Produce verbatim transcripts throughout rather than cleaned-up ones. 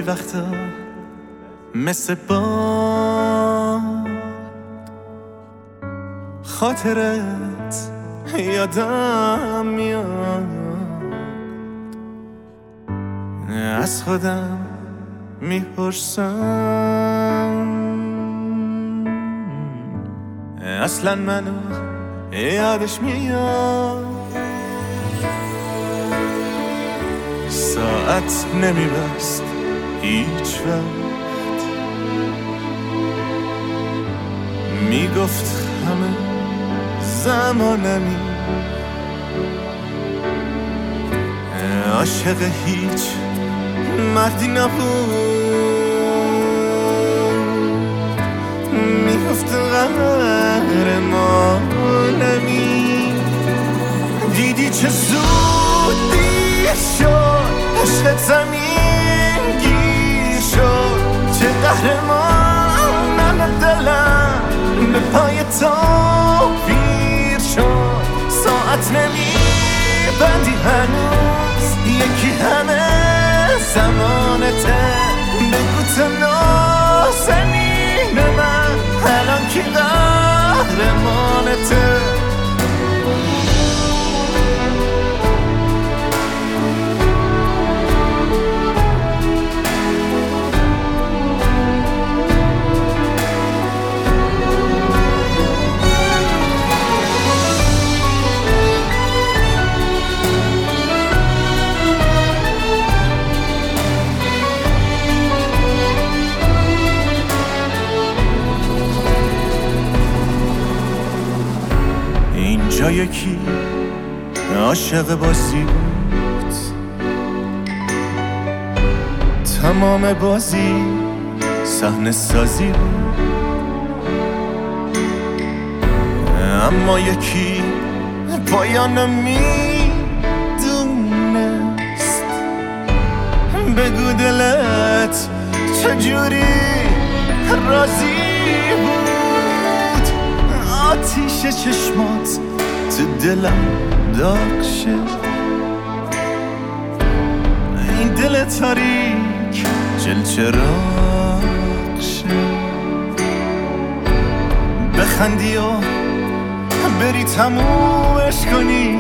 وقتا مثل با خاطرت یادم میاد، از خودم میپرسم اصلا منو یادش میاد. ساعت نمیبست هیچ وقت، میگفت همه زمانمی، عاشق هیچ مردی نبود، میگفت قهرمانمی. دیدی چه زود دیر شد، عشقت زمین گیر شد، چه قهرمانم دلم به پای تو پیر شد. ساعت نمیبندی هنوز، یکی همه زمانته، بگو تو نازنین من الان کی قهرمانته. اینجا یکی عاشق بازی بود، تمام بازی صحنه سازی بود، اما یکی پایان میدونست. بگو دلت چجوری راضی بود، آتیش چشمات تو دلم داغ شه، این دل تاریک جل چراغ شه. بخندی و بری تمومش کنی،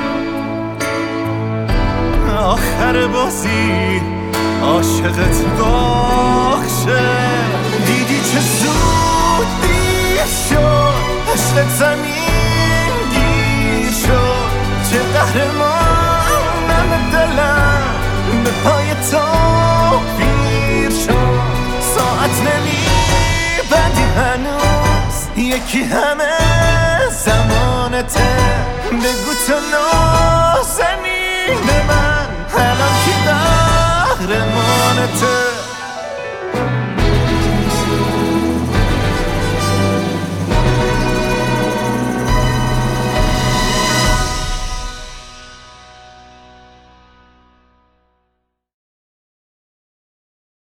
آخر بازی عاشقت داغ شه. دیدی چه زود دیر شد، عشقت زمین گیر شد، چه قهرمانم دلم به پای تو پیر شد. ساعت نمیبندی هنوز، یکی همه زمانته، بگو تو